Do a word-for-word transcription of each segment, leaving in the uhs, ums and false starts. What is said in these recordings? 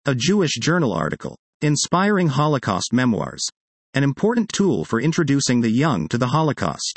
A Jewish Journal article. Inspiring Holocaust Memoirs. An important tool for introducing the young to the Holocaust.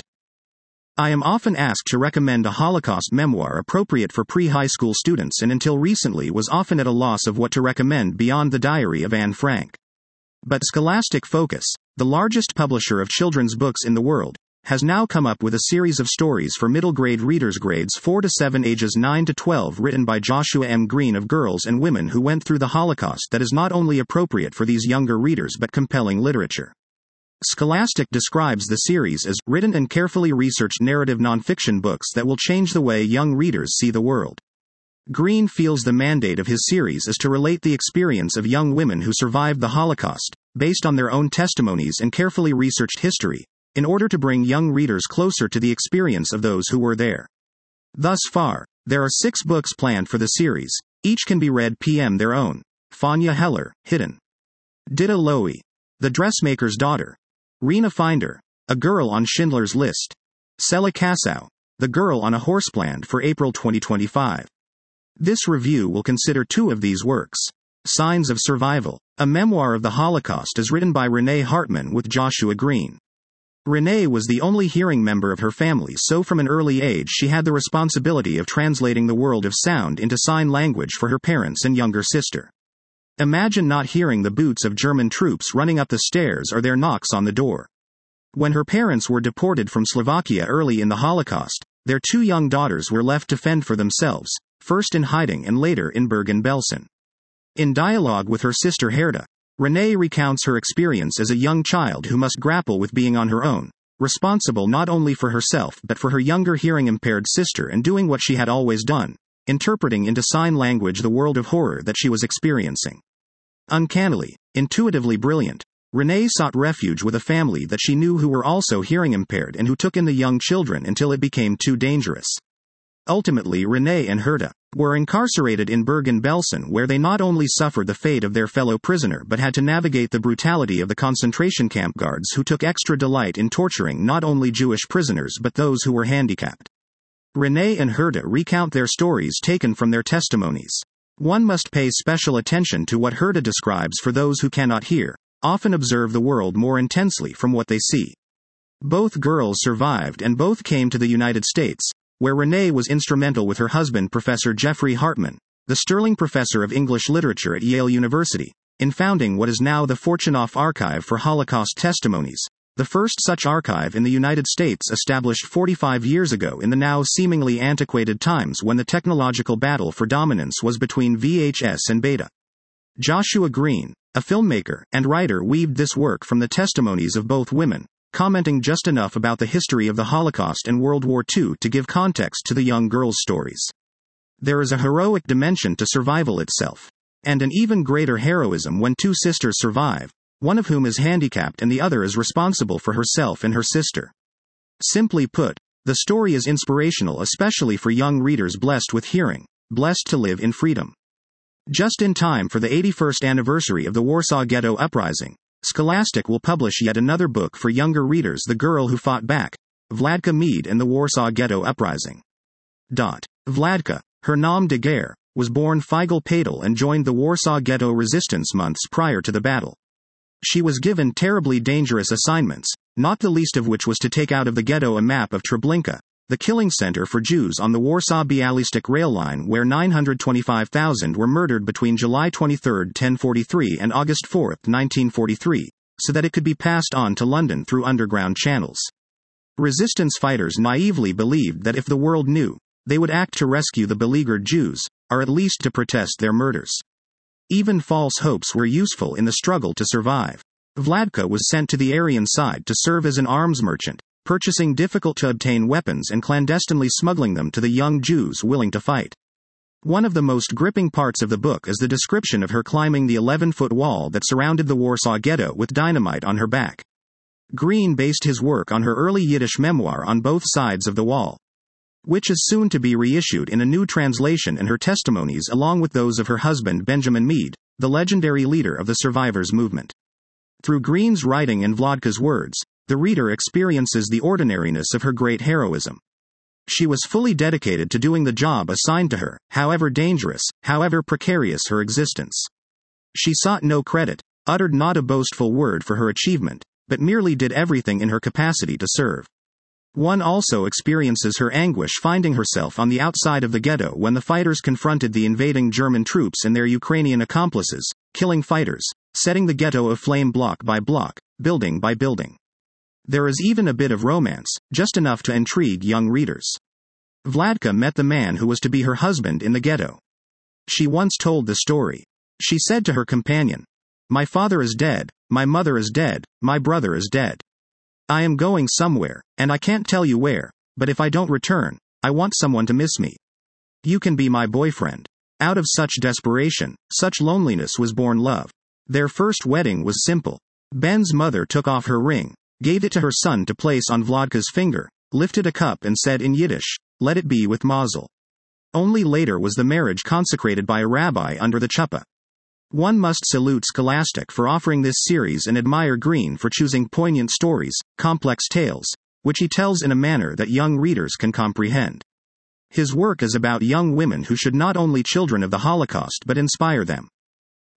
I am often asked to recommend a Holocaust memoir appropriate for pre-high school students, and until recently was often at a loss of what to recommend beyond the Diary of Anne Frank. But Scholastic Focus, the largest publisher of children's books in the world, has now come up with a series of stories for middle grade readers grades four to seven, ages nine to twelve, written by Joshua M. Green, of girls and women who went through the Holocaust, that is not only appropriate for these younger readers but compelling literature. Scholastic describes the series as written and carefully researched narrative nonfiction books that will change the way young readers see the world. Green feels the mandate of his series is to relate the experience of young women who survived the Holocaust, based on their own testimonies and carefully researched history, in order to bring young readers closer to the experience of those who were there. Thus far, there are six books planned for the series. Each can be read P M their own. Fanya Heller, Hidden. Ditta Lowy, The Dressmaker's Daughter. Rena Finder, A Girl on Schindler's List. Sela Kassow, The Girl on a Horse, planned for April twenty twenty-five. This review will consider two of these works. Signs of Survival, a memoir of the Holocaust, is written by Renee Hartman with Joshua Green. Renee was the only hearing member of her family, so from an early age she had the responsibility of translating the world of sound into sign language for her parents and younger sister. Imagine not hearing the boots of German troops running up the stairs or their knocks on the door. When her parents were deported from Slovakia early in the Holocaust, their two young daughters were left to fend for themselves, first in hiding and later in Bergen-Belsen. In dialogue with her sister Herta, Renee recounts her experience as a young child who must grapple with being on her own, responsible not only for herself but for her younger hearing-impaired sister, and doing what she had always done, interpreting into sign language the world of horror that she was experiencing. Uncannily, intuitively brilliant, Renee sought refuge with a family that she knew who were also hearing-impaired and who took in the young children until it became too dangerous. Ultimately, Renee and Herta were incarcerated in Bergen-Belsen, where they not only suffered the fate of their fellow prisoner but had to navigate the brutality of the concentration camp guards, who took extra delight in torturing not only Jewish prisoners but those who were handicapped. Renee and Herta recount their stories taken from their testimonies. One must pay special attention to what Herta describes, for those who cannot hear often observe the world more intensely from what they see. Both girls survived and both came to the United States, where Renee was instrumental with her husband, Professor Jeffrey Hartman, the Sterling Professor of English Literature at Yale University, in founding what is now the Fortunoff Archive for Holocaust Testimonies, the first such archive in the United States, established forty-five years ago in the now seemingly antiquated times when the technological battle for dominance was between V H S and Beta. Joshua Green, a filmmaker and writer, weaved this work from the testimonies of both women, commenting just enough about the history of the Holocaust and World War Two to give context to the young girls' stories. There is a heroic dimension to survival itself, and an even greater heroism when two sisters survive, one of whom is handicapped and the other is responsible for herself and her sister. Simply put, the story is inspirational, especially for young readers blessed with hearing, blessed to live in freedom. Just in time for the eighty-first anniversary of the Warsaw Ghetto Uprising, Scholastic will publish yet another book for younger readers, The Girl Who Fought Back, Vladka Mead and the Warsaw Ghetto Uprising. Dot. Vladka, her nom de guerre, was born Feigl Padel and joined the Warsaw Ghetto resistance months prior to the battle. She was given terribly dangerous assignments, not the least of which was to take out of the ghetto a map of Treblinka, the killing center for Jews on the Warsaw-Bialystok rail line, where nine hundred twenty-five thousand were murdered between July twenty-third, ten forty-three and August fourth, nineteen forty-three, so that it could be passed on to London through underground channels. Resistance fighters naively believed that if the world knew, they would act to rescue the beleaguered Jews, or at least to protest their murders. Even false hopes were useful in the struggle to survive. Vladka was sent to the Aryan side to serve as an arms merchant, purchasing difficult-to-obtain weapons and clandestinely smuggling them to the young Jews willing to fight. One of the most gripping parts of the book is the description of her climbing the eleven-foot wall that surrounded the Warsaw Ghetto with dynamite on her back. Green based his work on her early Yiddish memoir On Both Sides of the Wall, which is soon to be reissued in a new translation, and her testimonies along with those of her husband Benjamin Mead, the legendary leader of the survivors movement. Through Green's writing and Vladka's words, the reader experiences the ordinariness of her great heroism. She was fully dedicated to doing the job assigned to her, however dangerous, however precarious her existence. She sought no credit, uttered not a boastful word for her achievement, but merely did everything in her capacity to serve. One also experiences her anguish finding herself on the outside of the ghetto when the fighters confronted the invading German troops and their Ukrainian accomplices, killing fighters, setting the ghetto aflame block by block, building by building. There is even a bit of romance, just enough to intrigue young readers. Vladka met the man who was to be her husband in the ghetto. She once told the story. She said to her companion, "My father is dead, my mother is dead, my brother is dead. I am going somewhere, and I can't tell you where, but if I don't return, I want someone to miss me. You can be my boyfriend." Out of such desperation, such loneliness was born love. Their first wedding was simple. Ben's mother took off her ring, gave it to her son to place on Vladka's finger, lifted a cup and said in Yiddish, "Let it be with Mazel." Only later was the marriage consecrated by a rabbi under the chuppah. One must salute Scholastic for offering this series and admire Green for choosing poignant stories, complex tales, which he tells in a manner that young readers can comprehend. His work is about young women who should not only children of the Holocaust but inspire them.